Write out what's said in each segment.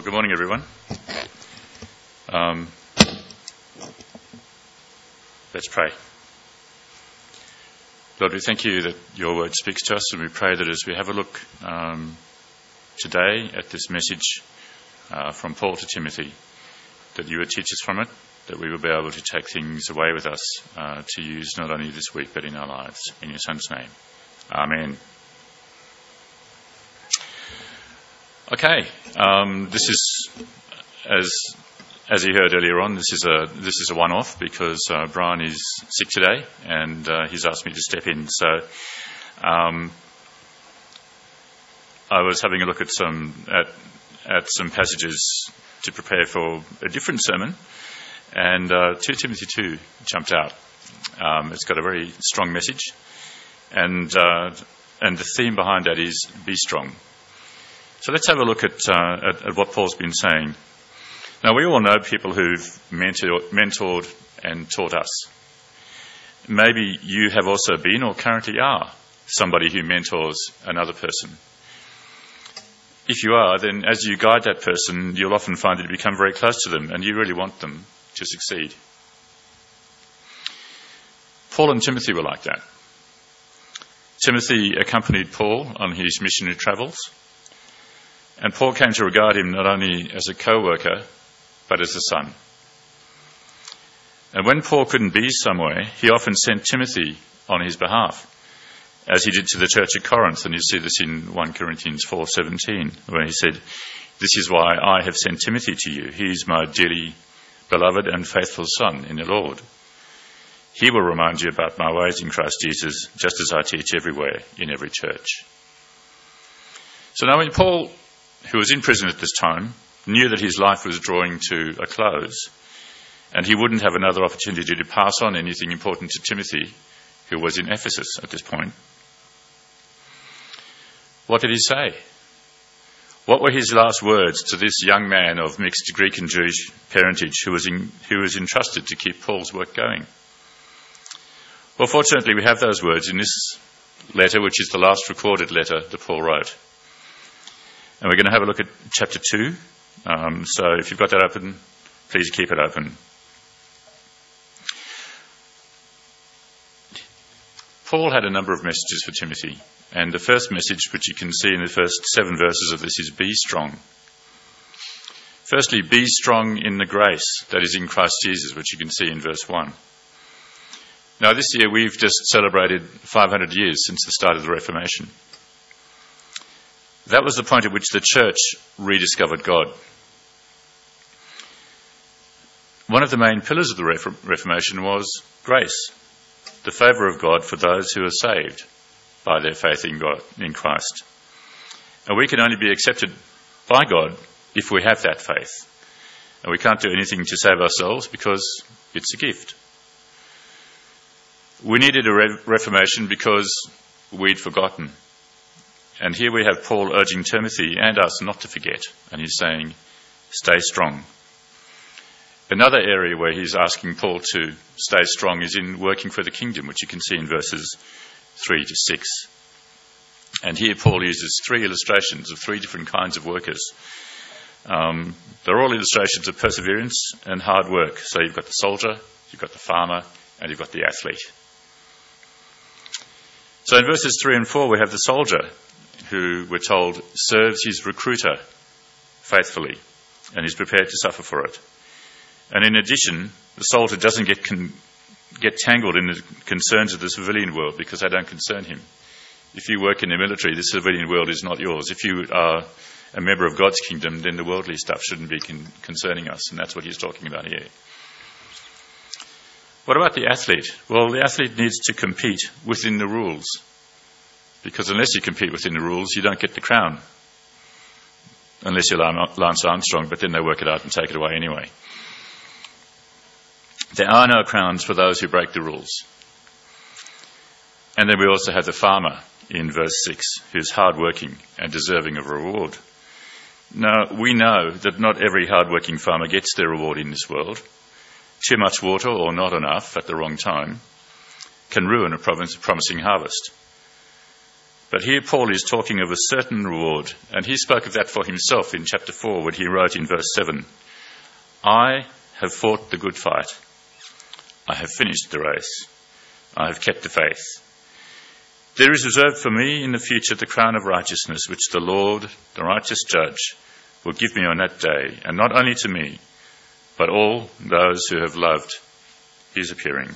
Good morning, everyone. Let's pray. Lord, we thank you that your word speaks to us, and we pray that as we have a look today at this message from Paul to Timothy, that you would teach us from it, that we will be able to take things away with us to use not only this week but in our lives. In your Son's name. Amen. Okay, this is, as you heard earlier on, this is a one-off because Brian is sick today, and he's asked me to step in. So I was having a look at some passages to prepare for a different sermon, and 2 Timothy 2 jumped out. It's got a very strong message, and the theme behind that is be strong. So let's have a look at what Paul's been saying. Now, we all know people who've mentored and taught us. Maybe you have also been or currently are somebody who mentors another person. If you are, then as you guide that person, you'll often find that you become very close to them and you really want them to succeed. Paul and Timothy were like that. Timothy accompanied Paul on his missionary travels. And Paul came to regard him not only as a co-worker, but as a son. And when Paul couldn't be somewhere, he often sent Timothy on his behalf, as he did to the church at Corinth. And you see this in 1 Corinthians 4:17, where he said, "This is why I have sent Timothy to you. He is my dearly beloved and faithful son in the Lord. He will remind you about my ways in Christ Jesus, just as I teach everywhere in every church." So now when Paul, who was in prison at this time, knew that his life was drawing to a close, and he wouldn't have another opportunity to pass on anything important to Timothy, who was in Ephesus at this point, what did he say? What were his last words to this young man of mixed Greek and Jewish parentage who was entrusted to keep Paul's work going? Well, fortunately, we have those words in this letter, which is the last recorded letter that Paul wrote. And we're going to have a look at chapter 2. So if you've got that open, please keep it open. Paul had a number of messages for Timothy. And the first message, which you can see in the first 7 verses of this, is be strong. Firstly, be strong in the grace that is in Christ Jesus, which you can see in verse 1. Now, this year we've just celebrated 500 years since the start of the Reformation. That was the point at which the church rediscovered God. One of the main pillars of the Reformation was grace, the favour of God for those who are saved by their faith in God, in Christ. And we can only be accepted by God if we have that faith. And we can't do anything to save ourselves because it's a gift. We needed a reformation because we'd forgotten. And here we have Paul urging Timothy and us not to forget. And he's saying, stay strong. Another area where he's asking Paul to stay strong is in working for the kingdom, which you can see in verses 3 to 6. And here Paul uses 3 illustrations of 3 different kinds of workers. They're all illustrations of perseverance and hard work. So you've got the soldier, you've got the farmer, and you've got the athlete. So in verses 3 and 4 we have the soldier, who, we're told, serves his recruiter faithfully and is prepared to suffer for it. And in addition, the soldier doesn't get tangled in the concerns of the civilian world because they don't concern him. If you work in the military, the civilian world is not yours. If you are a member of God's kingdom, then the worldly stuff shouldn't be concerning us, and that's what he's talking about here. What about the athlete? Well, the athlete needs to compete within the rules, because unless you compete within the rules, you don't get the crown. Unless you're Lance Armstrong, but then they work it out and take it away anyway. There are no crowns for those who break the rules. And then we also have the farmer in verse 6, who's hard-working and deserving of a reward. Now, we know that not every hard-working farmer gets their reward in this world. Too much water, or not enough at the wrong time, can ruin a promising harvest. But here Paul is talking of a certain reward, and he spoke of that for himself in chapter 4 when he wrote in verse 7, I have fought the good fight. I have finished the race. I have kept the faith. There is reserved for me in the future the crown of righteousness, which the Lord, the righteous judge, will give me on that day, and not only to me, but all those who have loved his appearing.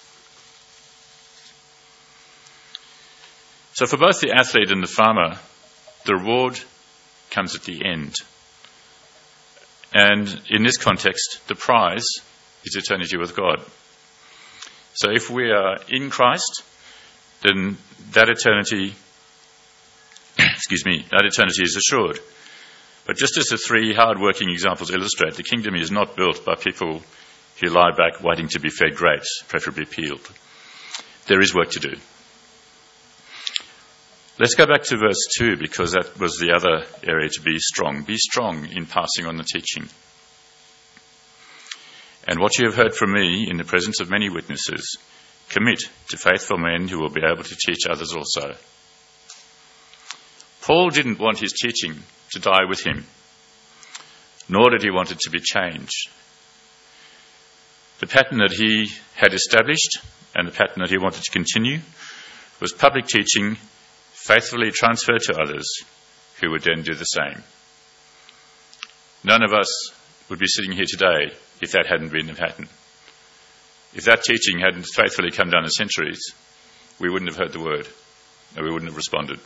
So for both the athlete and the farmer, the reward comes at the end. And in this context, the prize is eternity with God. So if we are in Christ, then that eternity is assured. But just as the three hard-working examples illustrate, the kingdom is not built by people who lie back waiting to be fed grapes, preferably peeled. There is work to do. Let's go back to verse 2, because that was the other area to be strong. Be strong in passing on the teaching. And what you have heard from me in the presence of many witnesses, commit to faithful men who will be able to teach others also. Paul didn't want his teaching to die with him, nor did he want it to be changed. The pattern that he had established and the pattern that he wanted to continue was public teaching faithfully transferred to others who would then do the same. None of us would be sitting here today if that hadn't been the pattern. If that teaching hadn't faithfully come down the centuries, we wouldn't have heard the word, and we wouldn't have responded.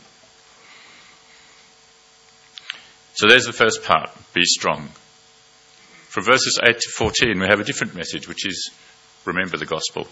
So there's the first part, be strong. From verses 8 to 14, we have a different message, which is remember the gospel.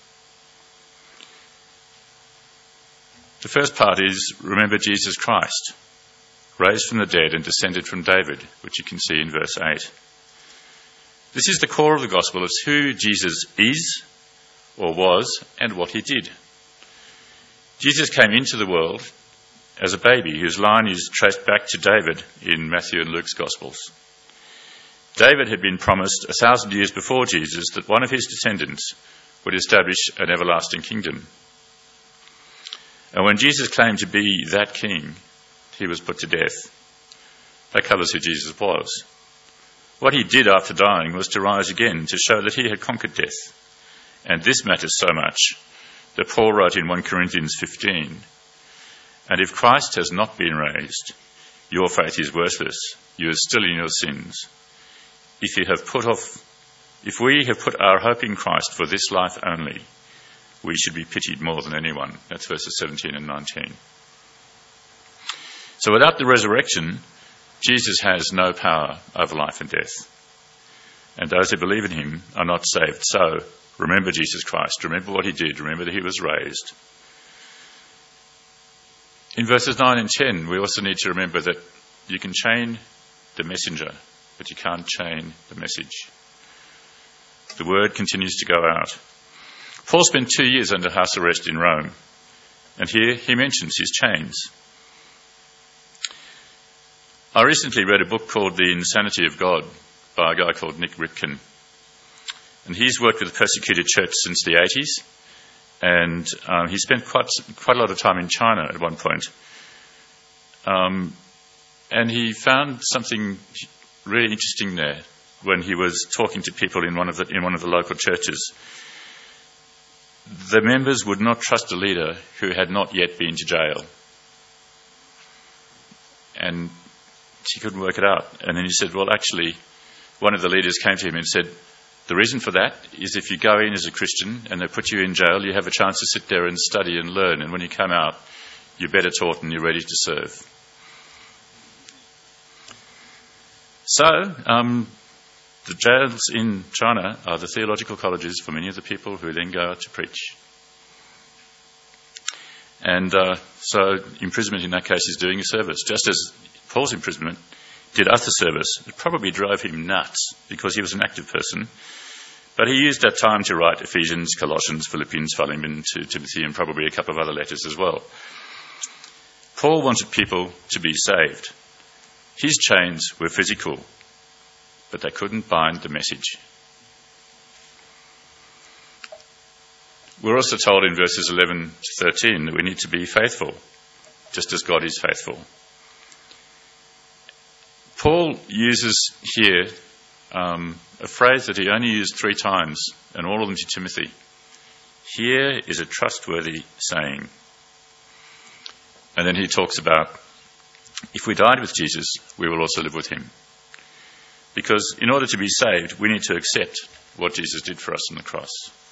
The first part is remember Jesus Christ, raised from the dead and descended from David, which you can see in verse 8. This is the core of the gospel. It's who Jesus is or was and what he did. Jesus came into the world as a baby whose line is traced back to David in Matthew and Luke's gospels. David had been promised 1,000 years before Jesus that one of his descendants would establish an everlasting kingdom. And when Jesus claimed to be that king, he was put to death. That covers who Jesus was. What he did after dying was to rise again to show that he had conquered death. And this matters so much that Paul wrote in 1 Corinthians 15, and if Christ has not been raised, your faith is worthless. You are still in your sins. If we have put our hope in Christ for this life only, we should be pitied more than anyone. That's verses 17 and 19. So without the resurrection, Jesus has no power over life and death. And those who believe in him are not saved. So remember Jesus Christ. Remember what he did. Remember that he was raised. In verses 9 and 10, we also need to remember that you can chain the messenger, but you can't chain the message. The word continues to go out. Paul spent 2 years under house arrest in Rome, and here he mentions his chains. I recently read a book called The Insanity of God by a guy called Nick Ripken, and he's worked with the persecuted church since the 80s, and he spent quite a lot of time in China at one point. And he found something really interesting there when he was talking to people in one of the local churches. The members would not trust a leader who had not yet been to jail. And he couldn't work it out. And then he said, well, actually, one of the leaders came to him and said, the reason for that is if you go in as a Christian and they put you in jail, you have a chance to sit there and study and learn. And when you come out, you're better taught and you're ready to serve. So, the jails in China are the theological colleges for many of the people who then go out to preach. And so imprisonment in that case is doing a service, just as Paul's imprisonment did other service. It probably drove him nuts because he was an active person. But he used that time to write Ephesians, Colossians, Philippians, Philemon, to Timothy, and probably a couple of other letters as well. Paul wanted people to be saved. His chains were physical, but they couldn't bind the message. We're also told in verses 11 to 13 that we need to be faithful. just as God is faithful. Paul uses here a phrase that he only used 3 times, and all of them to Timothy. Here is a trustworthy saying. And then he talks about, if we died with Jesus, we will also live with him. Because in order to be saved, we need to accept what Jesus did for us on the cross.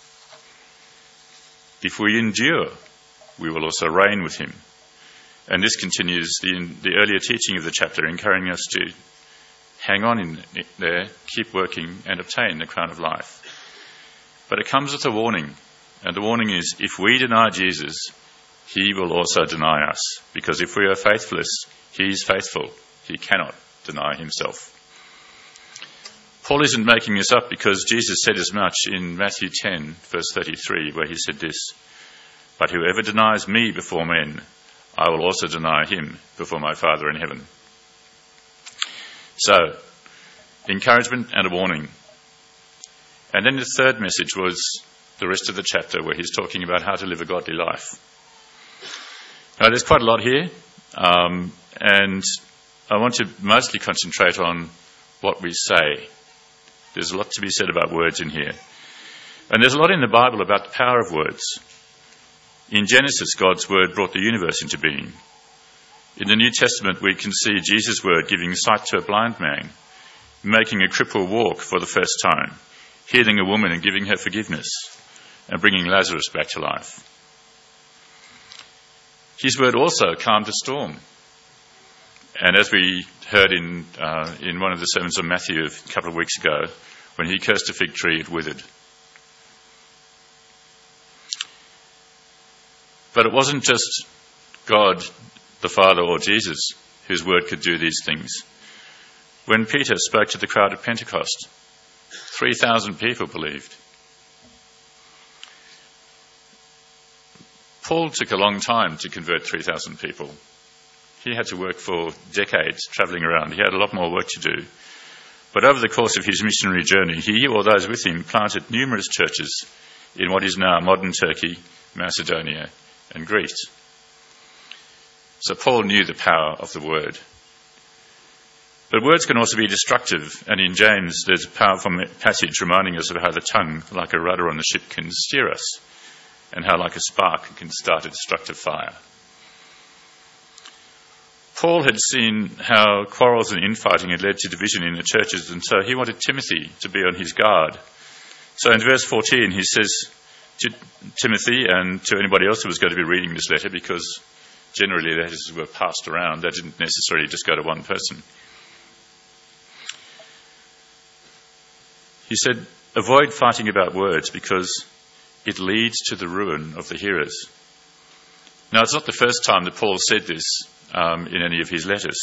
If we endure, we will also reign with him. And this continues the earlier teaching of the chapter, encouraging us to hang on in there, keep working, and obtain the crown of life. But it comes with a warning, and the warning is, if we deny Jesus, he will also deny us. Because if we are faithless, he is faithful. He cannot deny himself. Paul isn't making this up because Jesus said as much in Matthew 10, verse 33, where he said this, but whoever denies me before men, I will also deny him before my Father in heaven. So, encouragement and a warning. And then the third message was the rest of the chapter where he's talking about how to live a godly life. Now, there's quite a lot here, and I want to mostly concentrate on what we say. There's a lot to be said about words in here. And there's a lot in the Bible about the power of words. In Genesis, God's word brought the universe into being. In the New Testament, we can see Jesus' word giving sight to a blind man, making a cripple walk for the first time, healing a woman and giving her forgiveness, and bringing Lazarus back to life. His word also calmed a storm. And as we heard in one of the sermons of Matthew a couple of weeks ago, when he cursed a fig tree, it withered. But it wasn't just God, the Father, or Jesus whose word could do these things. When Peter spoke to the crowd at Pentecost, 3,000 people believed. Paul took a long time to convert 3,000 people. He had to work for decades travelling around. He had a lot more work to do. But over the course of his missionary journey, he or those with him planted numerous churches in what is now modern Turkey, Macedonia, and Greece. So Paul knew the power of the word. But words can also be destructive, and in James there's a powerful passage reminding us of how the tongue, like a rudder on the ship, can steer us, and how like a spark it can start a destructive fire. Paul had seen how quarrels and infighting had led to division in the churches, and so he wanted Timothy to be on his guard. So in verse 14 he says to Timothy and to anybody else who was going to be reading this letter, because generally letters were passed around, they didn't necessarily just go to one person. He said, avoid fighting about words because it leads to the ruin of the hearers. Now, it's not the first time that Paul said this in any of his letters.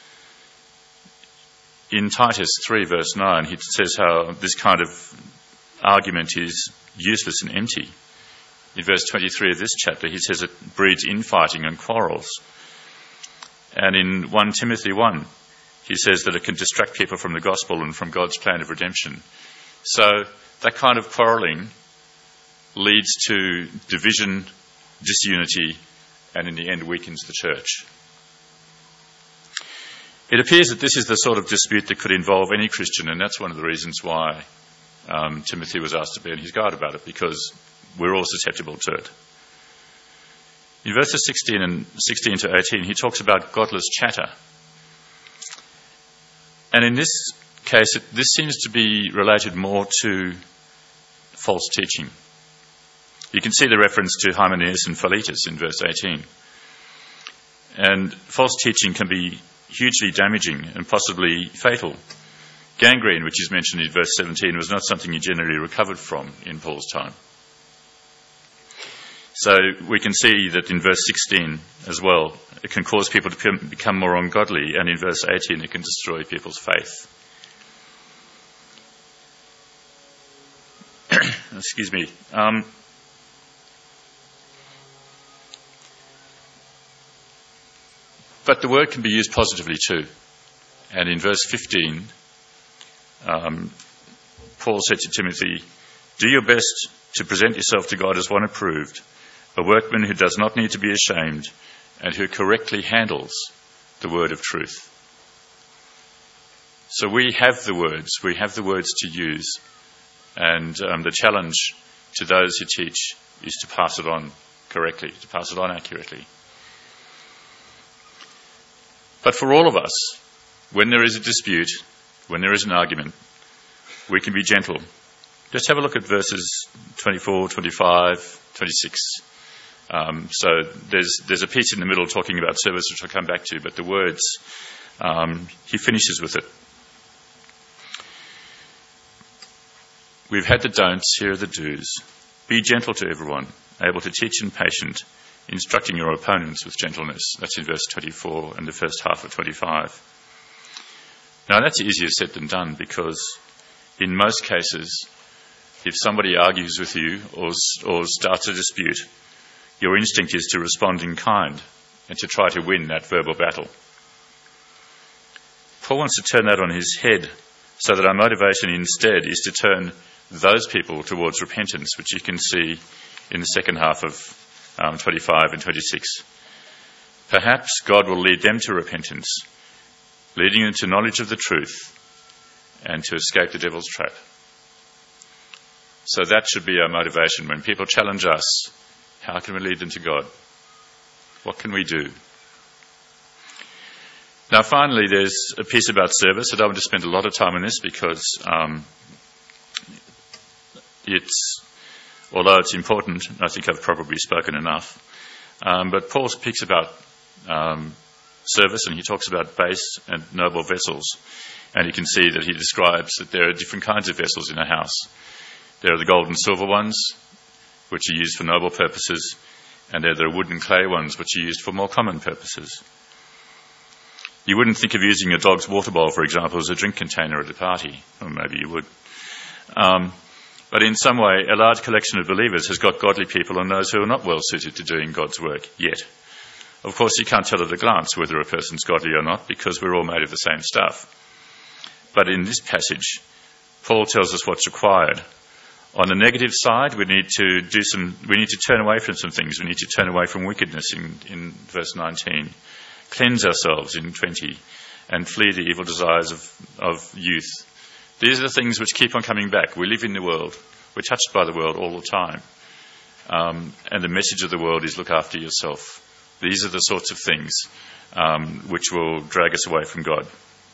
In Titus 3 verse 9, he says how this kind of argument is useless and empty. In verse 23 of this chapter, he says it breeds infighting and quarrels. And in 1 Timothy 1, he says that it can distract people from the gospel and from God's plan of redemption. So that kind of quarrelling leads to division, disunity, and in the end weakens the church. It appears that this is the sort of dispute that could involve any Christian, and that's one of the reasons why Timothy was asked to be on his guard about it, because we're all susceptible to it. In verses 16 to 18, he talks about godless chatter. And in this case, this seems to be related more to false teaching. You can see the reference to Hymenaeus and Philetus in verse 18. And false teaching can be hugely damaging and possibly fatal. Gangrene, which is mentioned in verse 17, was not something you generally recovered from in Paul's time. So we can see that in verse 16 as well, it can cause people to become more ungodly, and in verse 18 it can destroy people's faith. Excuse me. But the word can be used positively too. And in verse 15, Paul said to Timothy, do your best to present yourself to God as one approved, a workman who does not need to be ashamed, and who correctly handles the word of truth. So we have the words to use, and the challenge to those who teach is to pass it on correctly, to pass it on accurately. But for all of us, when there is a dispute, when there is an argument, we can be gentle. Just have a look at verses 24, 25, 26. So there's a piece in the middle talking about service, which I'll come back to, but the words, he finishes with it. We've had the don'ts, here are the do's. Be gentle to everyone, able to teach and patient, instructing your opponents with gentleness. That's in verse 24 and the first half of 25. Now that's easier said than done, because in most cases, if somebody argues with you or starts a dispute, your instinct is to respond in kind and to try to win that verbal battle. Paul wants to turn that on his head, so that our motivation instead is to turn those people towards repentance, which you can see in the second half of 25 and 26. Perhaps God will lead them to repentance, leading them to knowledge of the truth and to escape the devil's trap. So that should be our motivation. When people challenge us, how can we lead them to God? What can we do? Now finally, there's a piece about service. I don't want to spend a lot of time on this because although it's important, I think I've probably spoken enough. But Paul speaks about service, and he talks about base and noble vessels. And you can see that he describes that there are different kinds of vessels in a house. There are the gold and silver ones, which are used for noble purposes, and there are the wood and clay ones, which are used for more common purposes. You wouldn't think of using a dog's water bowl, for example, as a drink container at a party. Or maybe you would. But in some way, a large collection of believers has got godly people and those who are not well suited to doing God's work yet. Of course, you can't tell at a glance whether a person's godly or not, because we're all made of the same stuff. But in this passage, Paul tells us what's required. On the negative side, we need to turn away from some things. We need to turn away from wickedness in verse 19. Cleanse ourselves in 20, and flee the evil desires of youth. These are the things which keep on coming back. We live in the world. We're touched by the world all the time. And the message of the world is look after yourself. These are the sorts of things which will drag us away from God.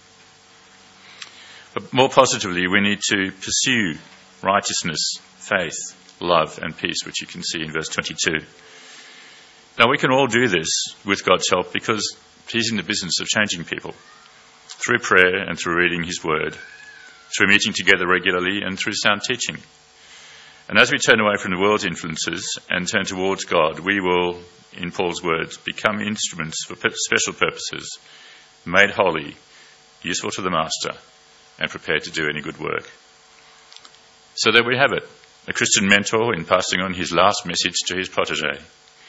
But more positively, we need to pursue righteousness, faith, love, and peace, which you can see in verse 22. Now, we can all do this with God's help because he's in the business of changing people through prayer and through reading his word, through meeting together regularly and through sound teaching. And as we turn away from the world's influences and turn towards God, we will, in Paul's words, become instruments for special purposes, made holy, useful to the master, and prepared to do any good work. So there we have it, a Christian mentor in passing on his last message to his protege.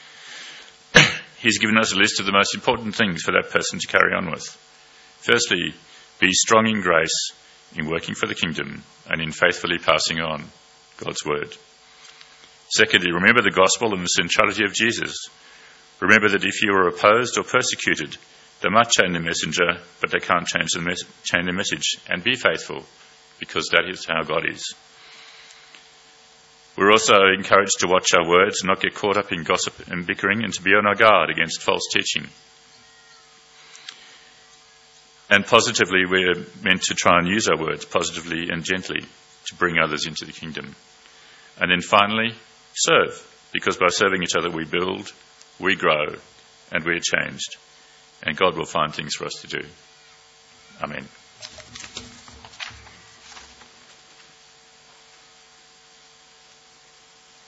He's given us a list of the most important things for that person to carry on with. Firstly, be strong in grace, in working for the kingdom, and in faithfully passing on God's word. Secondly, remember the gospel and the centrality of Jesus. Remember that if you are opposed or persecuted, they might change the messenger, but they can't change the message. And be faithful, because that is how God is. We're also encouraged to watch our words, not get caught up in gossip and bickering, and to be on our guard against false teaching. And positively, we're meant to try and use our words positively and gently to bring others into the kingdom. And then finally, serve, because by serving each other we build, we grow, and we're changed. And God will find things for us to do. Amen.